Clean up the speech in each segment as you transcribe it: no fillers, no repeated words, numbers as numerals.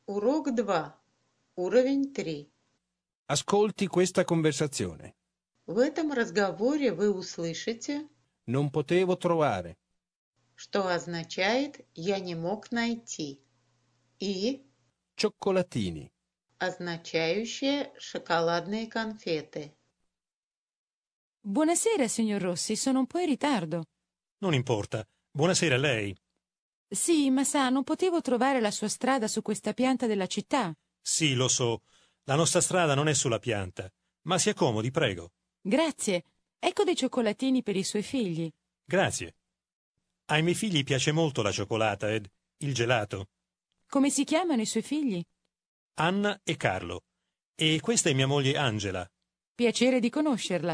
Урок 2. Уровень 3. Ascolti questa conversazione. В этом разговоре вы услышите, Non potevo trovare. что означает «я не мог найти» и Cioccolatini. означающее «шоколадные конфеты». Buonasera, signor Rossi, sono un po' in ritardo. Non importa. Buonasera a lei. Sì, ma sa, non potevo trovare la sua strada su questa pianta della città. Sì, lo so. La nostra strada non è sulla pianta. Ma si accomodi, prego. Grazie. Ecco dei cioccolatini per i suoi figli. Grazie. Ai miei figli piace molto la cioccolata ed il gelato. Come si chiamano i suoi figli? Anna e Carlo. E questa è mia moglie Angela. Piacere di conoscerla.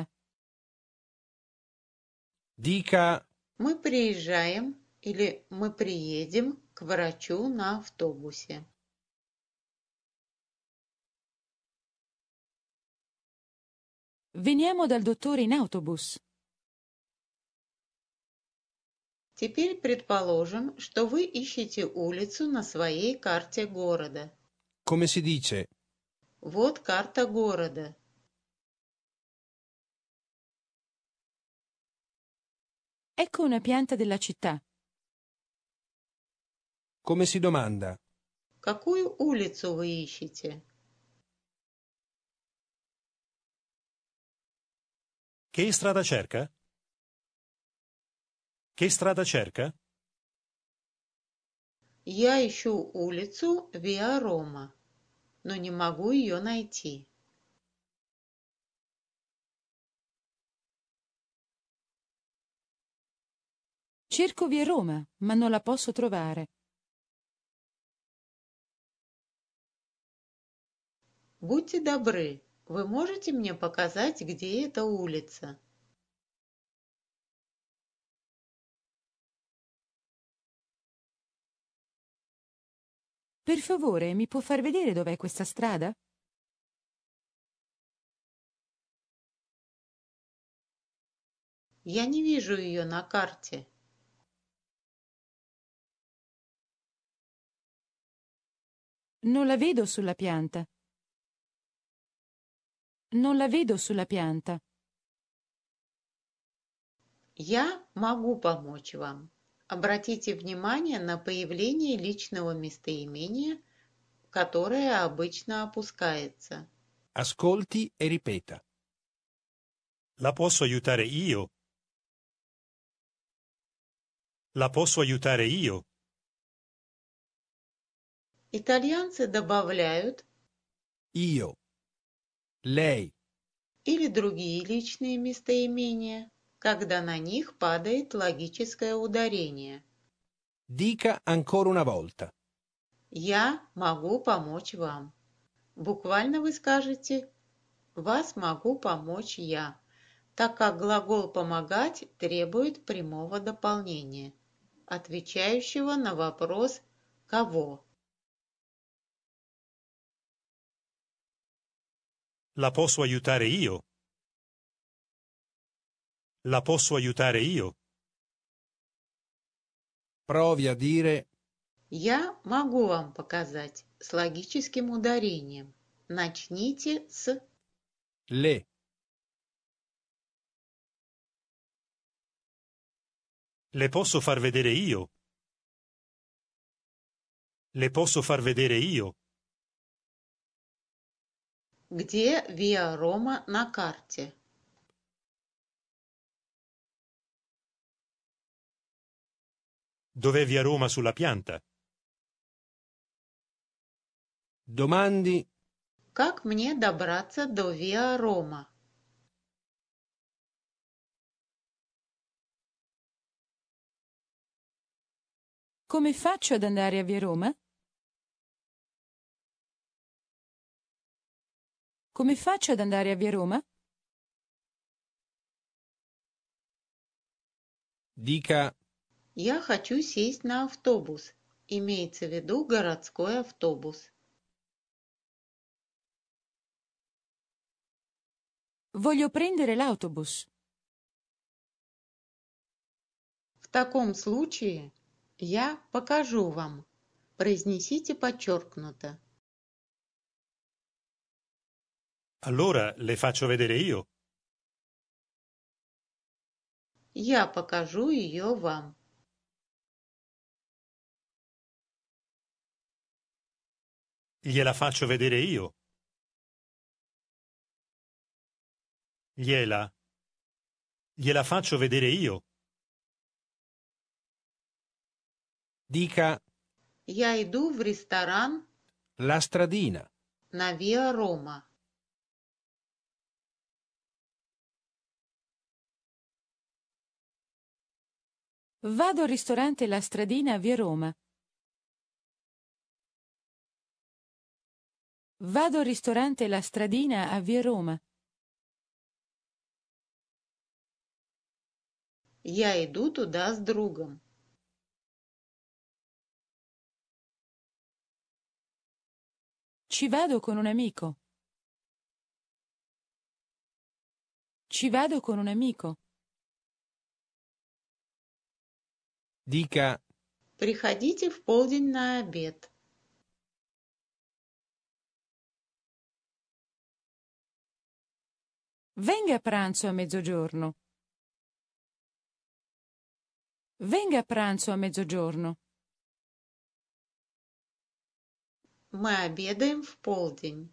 Dica Мы приезжаем или мы приедем к врачу на автобусе. Veniamo dal dottore in autobus. Теперь предположим, что вы ищете улицу на своей карте города. come si dice. Вот карта города. Ecco una pianta della città. Come si domanda. Какую улицу вы ищете? Che strada cerca? Che strada cerca? Я ищу улицу Виа Рома, но не могу ее найти. Cerco via Roma, ma non la posso trovare. Будьте добры, вы можете мне показать, где эта улица? Per favore, mi può far vedere dov'è questa strada? Я не вижу ее на карте. Non la vedo sulla pianta. Non la vedo sulla pianta. Я могу помочь вам. Обратите внимание на появление личного местоимения, которое обычно опускается. Ascolti e ripeta. La posso aiutare io? La posso aiutare io? Итальянцы добавляют Io. Lei. или другие личные местоимения, когда на них падает логическое ударение. Dica ancora una volta. Я могу помочь вам. Буквально вы скажете «вас могу помочь я», так как глагол «помогать» требует прямого дополнения, отвечающего на вопрос «кого?». La posso aiutare io? La posso aiutare io? Provi a dire Я могу вам показать с логическим ударением. Начните с le. Le posso far vedere io? Le posso far vedere io? «Где Виа Рома на карте?». Dov'è via Roma sulla pianta? Domandi Как мне добраться до Виа Рома? Come faccio ad andare a via Roma? Come faccio ad andare a via Roma? dica Я хочу сесть на автобус. Имеется в виду городской автобус. Voglio prendere l'autobus. В таком случае я покажу вам. Произнесите подчеркнуто. Allora le faccio vedere io. Я покажу ее вам. Gliela faccio vedere io. Gliela faccio vedere io. Dica Я иду в ресторан la stradina. на Виа Рома. Vado al ristorante La Stradina a Via Roma. Vado al ristorante La Stradina a Via Roma. Я иду туда с другом. Ci vado con un amico. Ci vado con un amico. Dica Приходите в полдень на обед. Venga a pranzo a mezzogiorno. Venga a pranzo a mezzogiorno. Мы обедаем в полдень.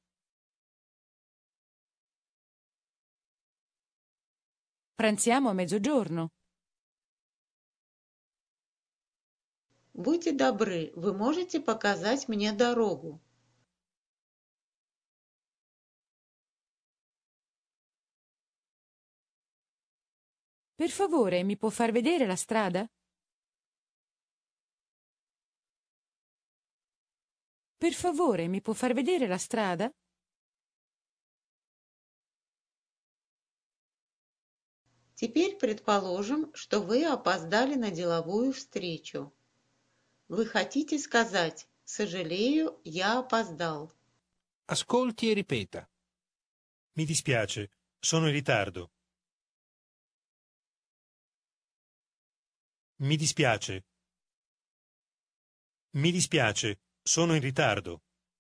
Pranziamo a mezzogiorno. Будьте добры, вы можете показать мне дорогу? Per favore, mi può far vedere la strada? Per favore, mi può far vedere la strada? Теперь предположим, что вы опоздали на деловую встречу. Вы хотите сказать «Сожалею, я опоздал». ascolti e ripeta. Mi dispiace, sono in ritardo. Mi dispiace. Mi dispiace, sono in ritardo.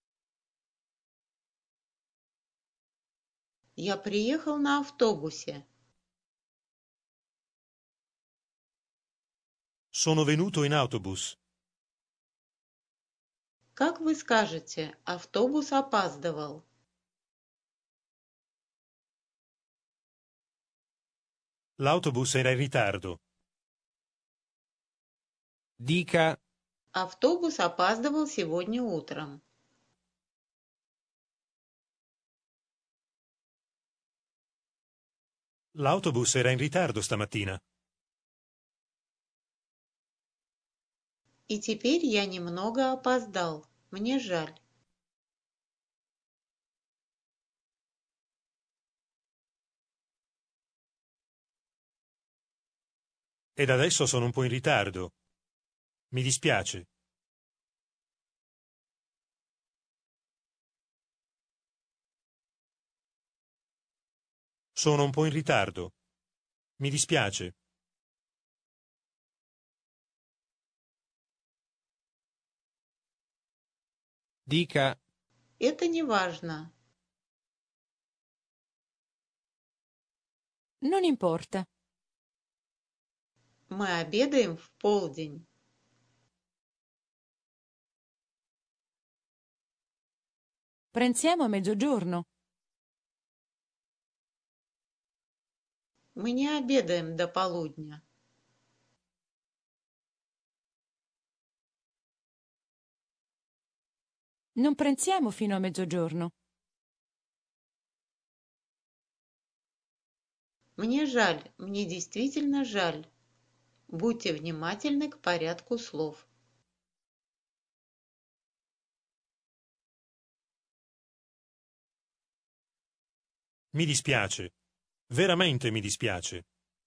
Я приехал на автобусе. Sono venuto in autobus. Как вы скажете, автобус опаздывал? L'autobus era in ritardo. Dica Автобус опаздывал сегодня утром. L'autobus era in ritardo stamattina. И теперь я немного опоздал. Мне жаль. Ed adesso sono un po' in ritardo. Mi dispiace. Sono un po' in ritardo. Mi dispiace. dica Это не важно. Non importa. Мы обедаем в полдень. Pranziamo a mezzogiorno. Мы не обедаем до полудня. Non pranziamo fino a mezzogiorno. Мне жаль, мне действительно жаль. Будьте внимательны к порядку слов. Mi dispiace. Veramente mi dispiace.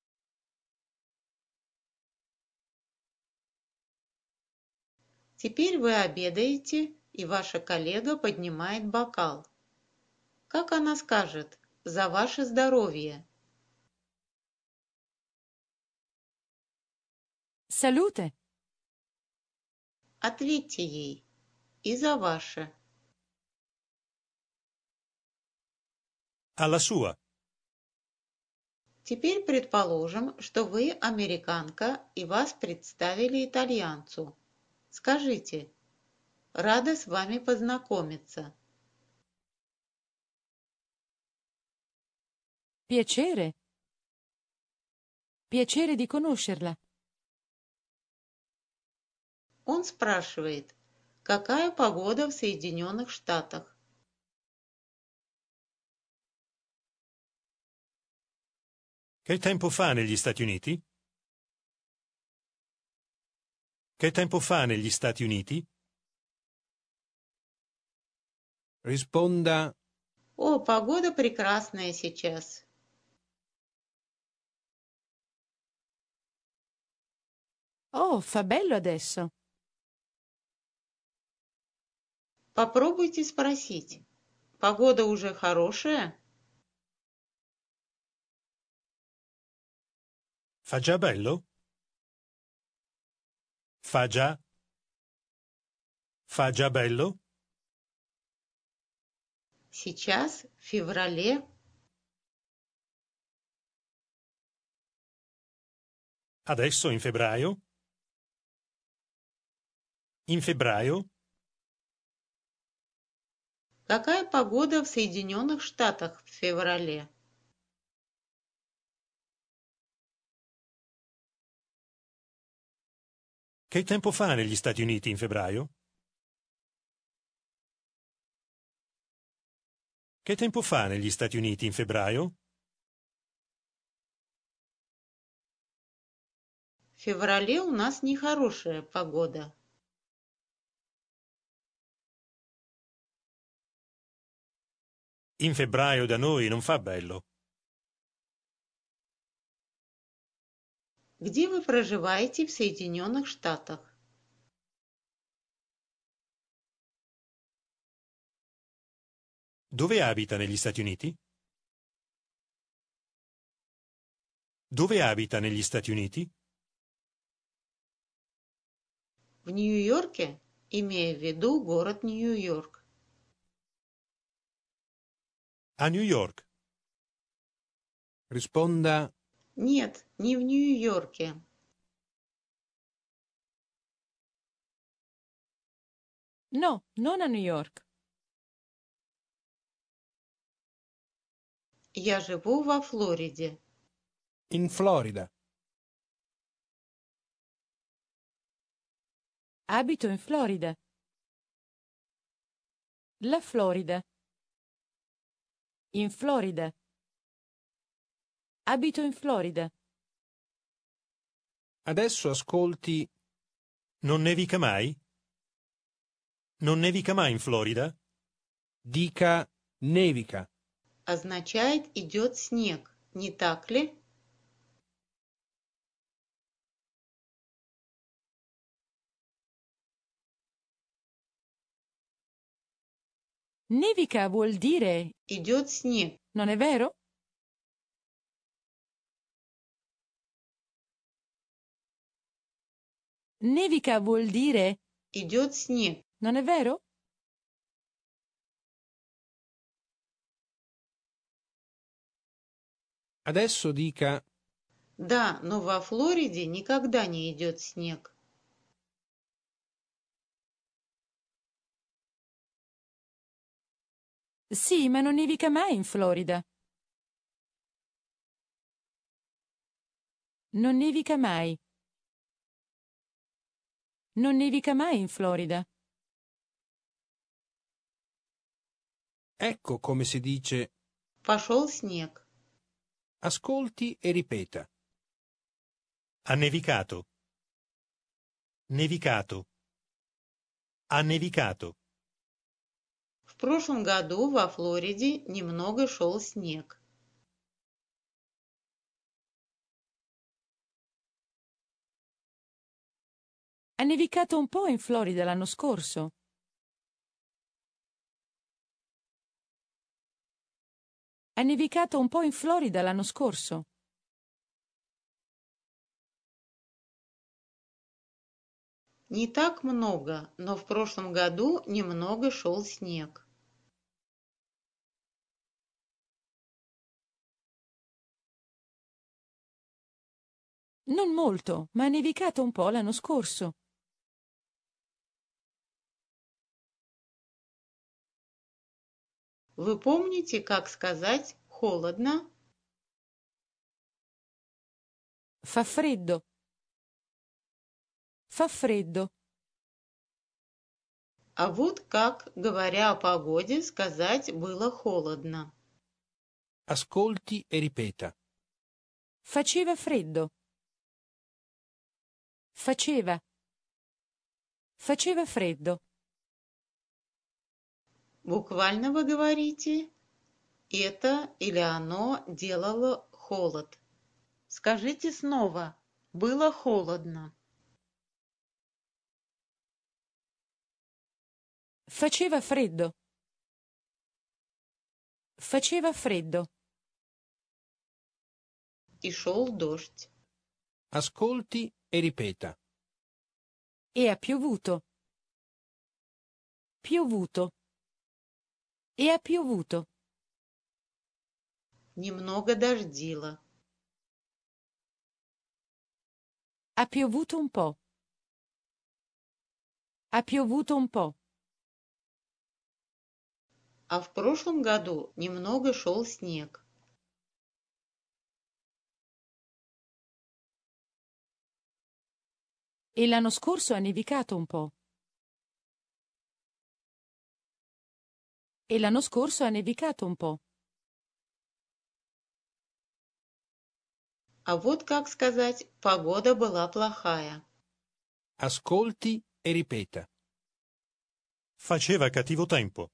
Теперь вы обедаете, и ваша коллега поднимает бокал. Как она скажет «За ваше здоровье»? Salute. Ответьте ей. И за ваше. Alla sua. Теперь предположим, что вы американка и вас представили итальянцу. Скажите, рада с вами познакомиться. Piacere. Piacere di conoscerla. Он спрашивает, какая погода в Соединенных Штатах? Che tempo fa negli Stati Uniti? Che tempo fa negli Stati Uniti? Risponda О, погода прекрасная сейчас. Oh, fa bello adesso. Попробуйте спросить. Погода уже хорошая? Fa già bello? Fa già bello? Сейчас, в феврале. Adesso in febbraio? In febbraio? Какая погода в Соединенных Штатах в феврале? Che tempo fa negli Stati Uniti in febbraio? Che tempo fa negli Stati Uniti in febbraio? В феврале у нас нехорошая погода. In febbraio da noi non fa bello. Где вы проживаете в Соединенных Штатах? Dove abita negli Stati Uniti? Dove abita negli Stati Uniti? В Нью-Йорке, имея в виду город Нью-Йорк. A New York. risponda Нет, не в Нью-Йорке. No, non a New York. Я живу во Флориде. in Florida. Abito in Florida. La Florida. In Florida. Abito in Florida. Adesso ascolti Non nevica mai? Non nevica mai in Florida? dica nevica. Означает идет снег, не так ли? Nevica vuol dire, Идет снег. non è vero? Nevica vuol dire, Идет снег. non è vero? Adesso dica Да, но во Флориде никогда не идет снег. Sì, ma non nevica mai in Florida. Non nevica mai. Non nevica mai in Florida. ecco come si dice Пошел снег. ascolti e ripeta. Ha nevicato. Nevicato. Ha nevicato. В прошлом году во Флориде немного шел снег. Ha nevicato un po' in Florida l'anno scorso. Ha nevicato un po' in Florida l'anno scorso. Не так много, но в прошлом году немного шел снег. Non molto, ma è nevicato un po' l'anno scorso. Вы помните, как сказать «холодно»? Fa freddo. Fa freddo. А вот как, говоря о погоде, сказать «было холодно». Ascolti e ripeta. Faceva freddo. Faceva. Faceva freddo. Буквально вы говорите «это» или «оно» делало холод. Скажите снова «было холодно». Faceva freddo. Faceva freddo. И шел дождь. Ascolti e ripeta. E ha piovuto. Piovuto. E ha piovuto. Немного дождило. Ha piovuto un po'. Ha piovuto un po'. А в прошлом году немного шел снег. E l'anno scorso ha nevicato un po'. E l'anno scorso ha nevicato un po'. А вот как сказать «погода была плохая». Ascolti e ripeta. Faceva cattivo tempo.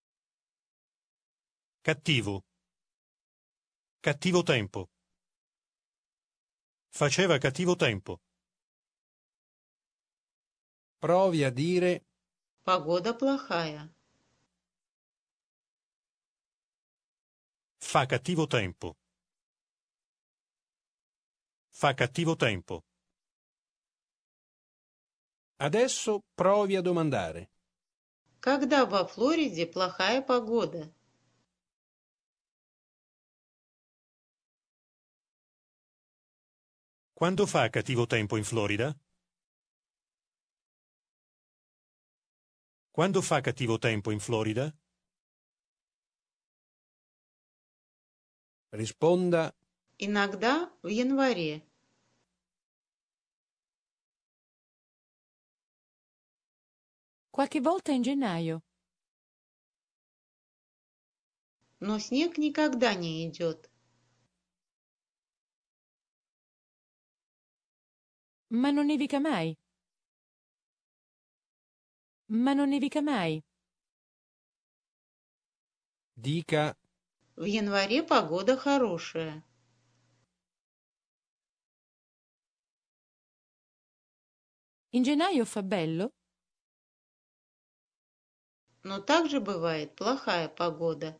Cattivo. Cattivo tempo. Faceva cattivo tempo. Provi a dire Погода плохая. Fa cattivo tempo. Fa cattivo tempo. adesso provi a domandare. Когда во Флориде плохая погода? Quando fa cattivo tempo in Florida? Quando fa cattivo tempo in Florida? Risponda Иногда в январе. Qualche volta in gennaio. Но снег никогда не идет. Ma non nevica mai. Ma non nevica mai. dica В январе погода хорошая. In gennaio fa bello, Но также бывает плохая погода.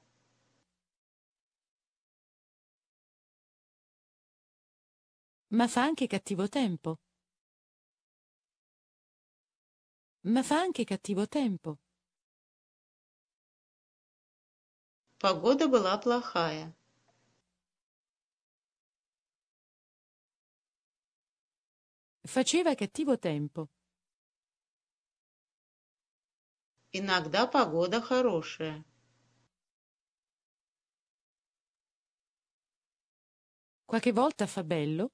ma fa anche cattivo tempo. Ma fa anche cattivo tempo. Погода была плохая. Faceva cattivo tempo. Иногда погода хорошая. Qualche volta fa bello,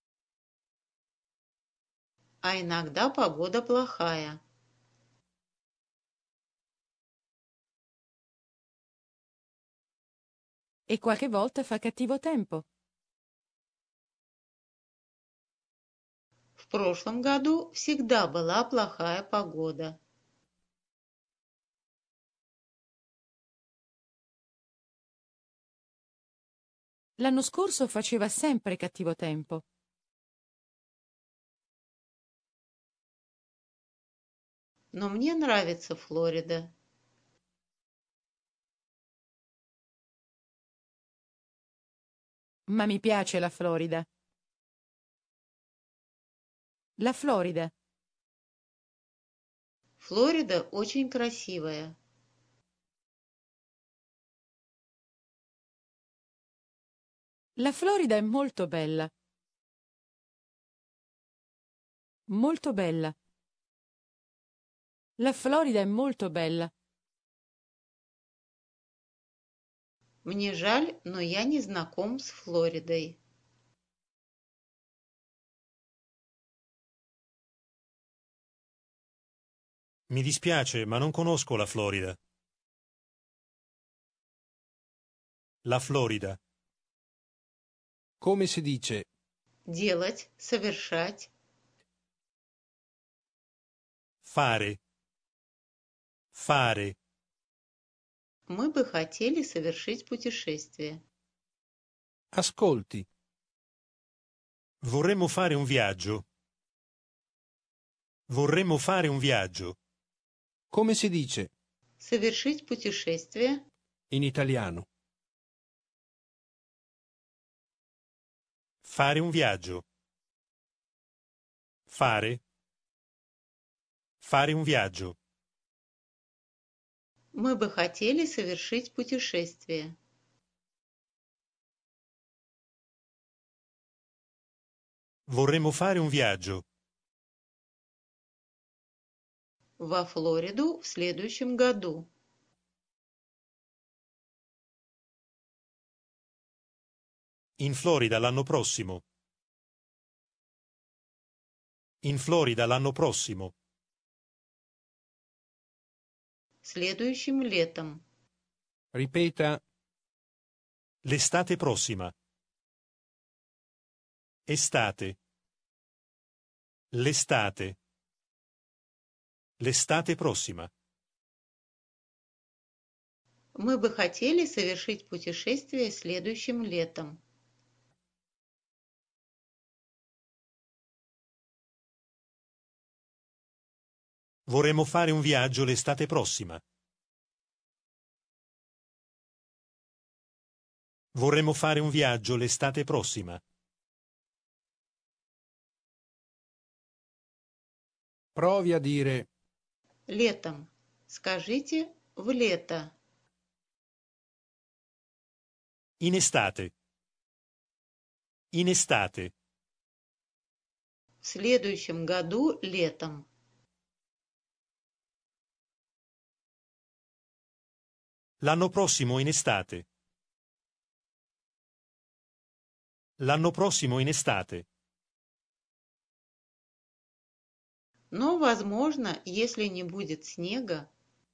А иногда погода плохая. e qualche volta fa cattivo tempo. В прошлом году всегда была плохая погода. L'anno scorso faceva sempre cattivo tempo. Но мне нравится Флорида. Ma mi piace la Florida. La Florida. Флорида очень красивая. La Florida è molto bella. Molto bella. La Florida è molto bella. Мне жаль, но я не знаком с Флоридой. Mi dispiace, ma non conosco la Florida. La Florida. Come si dice Делать, совершать. Fare. Fare. Мы бы хотели совершить путешествие. ascolti, Vorremmo fare un viaggio. Vorremmo fare un viaggio. come si dice Совершить путешествие. in italiano. Fare un viaggio. Fare. Fare un viaggio. Мы бы хотели совершить путешествие. Vorremmo fare un viaggio. Во Флориду в следующем году. In Florida l'anno prossimo. In Florida l'anno prossimo. Следующим летом. Ripeta L'estate prossima. Estate. L'estate. L'estate prossima. Мы бы хотели совершить путешествие следующим летом. Vorremmo fare un viaggio l'estate prossima. Vorremmo fare un viaggio l'estate prossima. provi a dire Летом. Скажите в лето. In estate. In estate. В следующем году летом. L'anno prossimo in estate. L'anno prossimo in estate. Но, возможно, если не будет снега,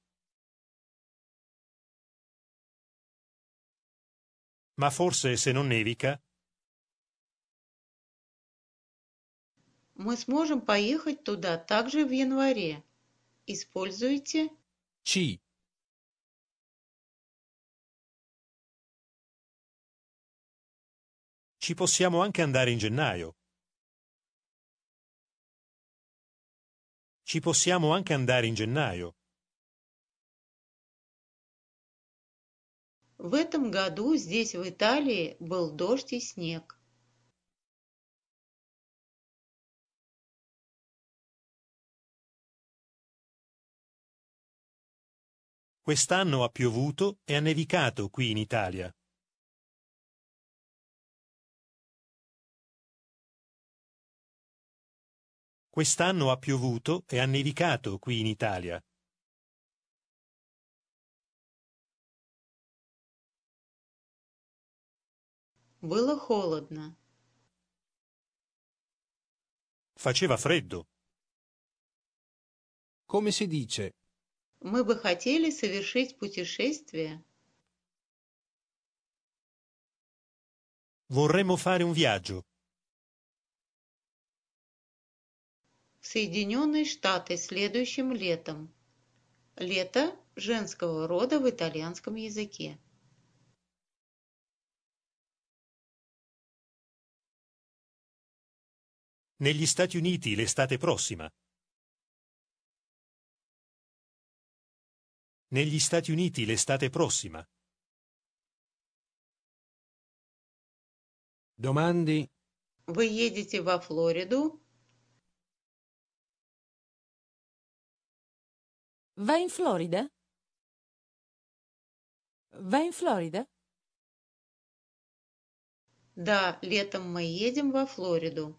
Ma forse se non nevica, мы сможем поехать туда также в январе. Используйте C. ci possiamo anche andare in gennaio. Ci possiamo anche andare in gennaio. В этом году здесь, в Италии, был дождь и снег. Quest'anno ha piovuto e ha nevicato qui in Italia. Quest'anno ha piovuto e ha nevicato qui in Italia. Было холодно. Faceva freddo. Come si dice Мы бы хотели совершить путешествие Vorremmo fare un viaggio. в Соединенные Штаты следующим летом. Лето женского рода в итальянском языке. Negli Stati Uniti l'estate prossima. Negli Stati Uniti l'estate prossima. domandi Вы едете во Флориду Va in Florida? Va in Florida? Да, летом мы едем во Флориду.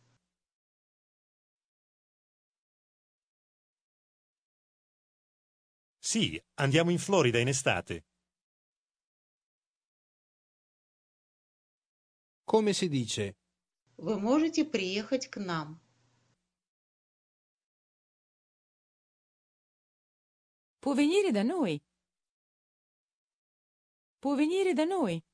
Sì, andiamo in Florida in estate. Come si dice? Вы можете приехать к нам. Può venire da noi. Può venire da noi.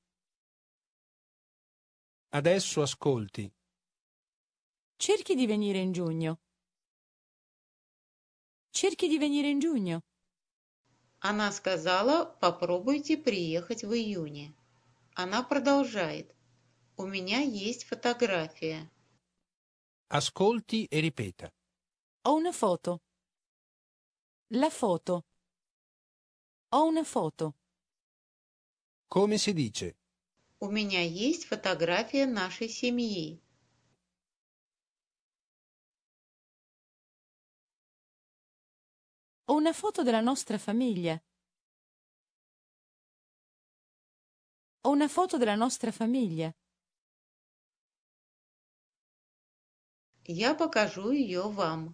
Adesso ascolti. Cerchi di venire in giugno. Cerchi di venire in giugno. Она сказала, попробуйте приехать в июне. Она продолжает. У меня есть фотография. Ascolti e ripeta. Ho una foto. La foto. Ho una foto. Come si dice? У меня есть фотография нашей семьи. Ho una foto della nostra famiglia. Ho una foto della nostra famiglia. Я покажу ее вам.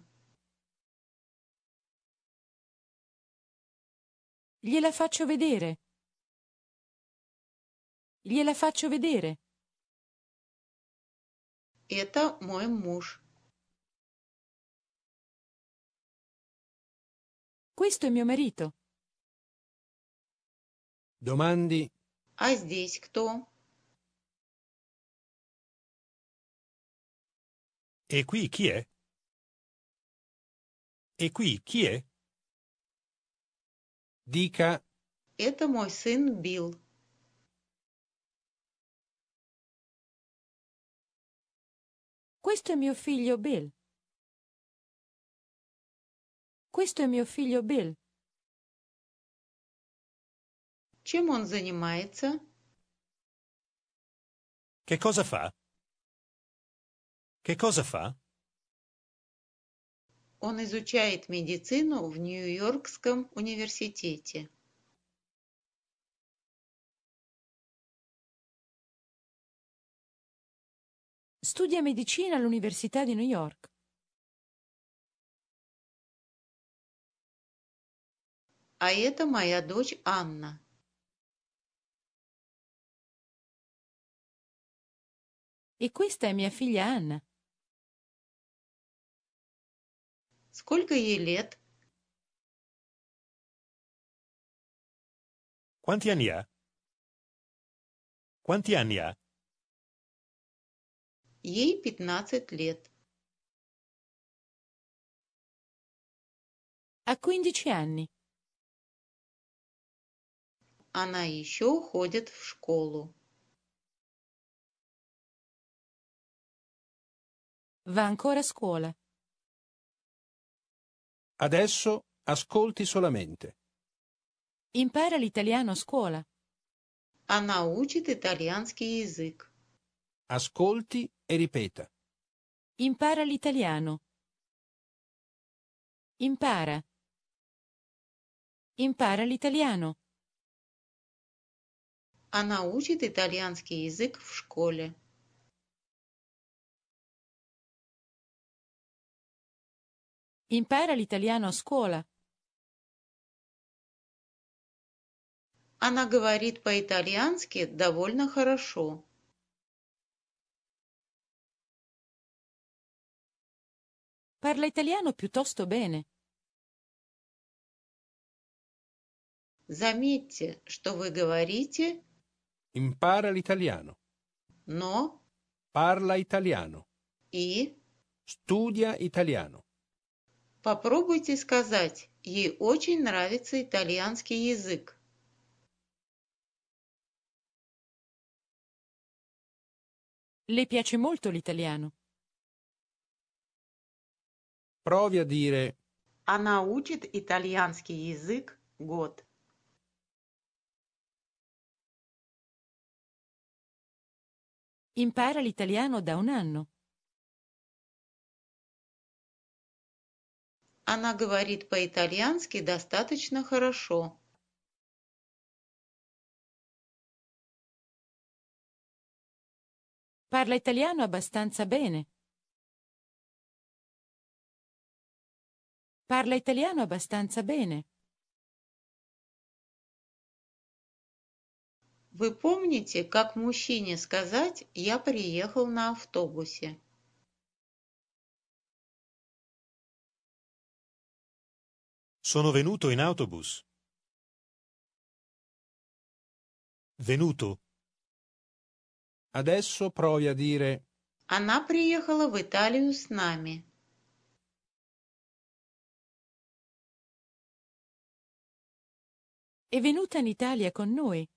Gliela faccio vedere. Gliela faccio vedere. Это мой муж. Questo è mio marito. Domandi. А здесь кто? E qui chi è? E qui chi è? Dica Это мой сын Билл. Questo è mio figlio Bill. Questo è mio figlio Bill. Чем он занимается? Che cosa fa? Che cosa fa? Он изучает медицину в Нью-Йоркском университете. Studia medicina all'Università di New York. А это моя дочь Анна. E questa è mia figlia Anna. Сколько ей лет? Quanti anni ha? Quanti anni ha? Ей 15 лет. Ha 15 anni. Она еще ходит в школу. Va ancora a scuola. adesso ascolti solamente. Impara l'italiano a scuola. Она учит итальянский язык. Ascolti e ripeta. Impara l'italiano. Impara. Impara l'italiano. Она учит итальянский язык в школе. Impara l'italiano a scuola. Она говорит по-итальянски довольно хорошо. Parla italiano piuttosto bene. Заметьте, что вы говорите Impara l'italiano. «но» Parla italiano. и Studia italiano. попробуйте сказать «ей очень нравится итальянский язык». Le piace molto l'italiano. Provi a dire Она учит итальянский язык год. Impara l'italiano da un anno. Она говорит по-итальянски достаточно хорошо. Parla italiano abbastanza bene. Parla italiano abbastanza bene. Вы помните, как мужчине сказать «я приехал на автобусе»? Sono venuto in autobus. Venuto. Adesso provi a dire Она приехала в Италию с нами. È venuta in Italia con noi.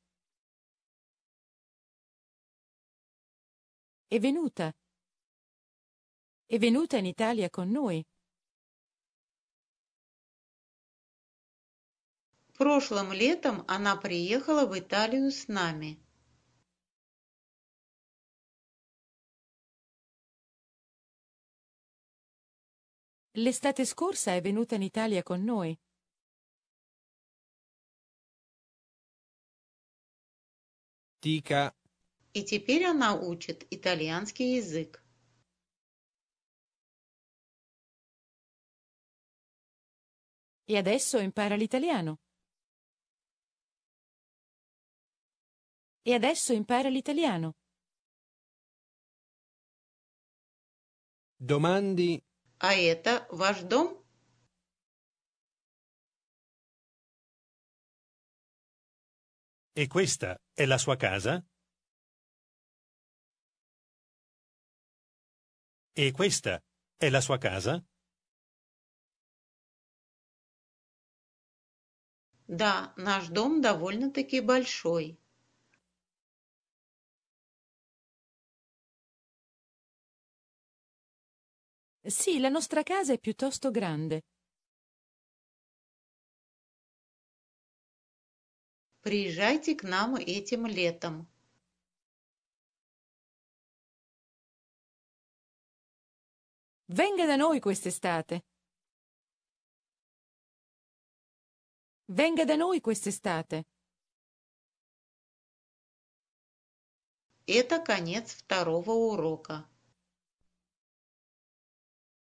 È venuta. È venuta in Italia con noi. Прошлым летом она приехала в Италию с нами. L'estate scorsa è venuta in Italia con noi. dica И теперь она учит итальянский язык. E adesso impara l'italiano. E adesso impara l'italiano. domandi А это ваш дом? E questa è la sua casa? E questa è la sua casa? Да, наш дом довольно-таки большой. Sì, la nostra casa è piuttosto grande. Приезжайте к нам этим летом. Venga da noi quest'estate. Venga da noi quest'estate. Это конец второго урока.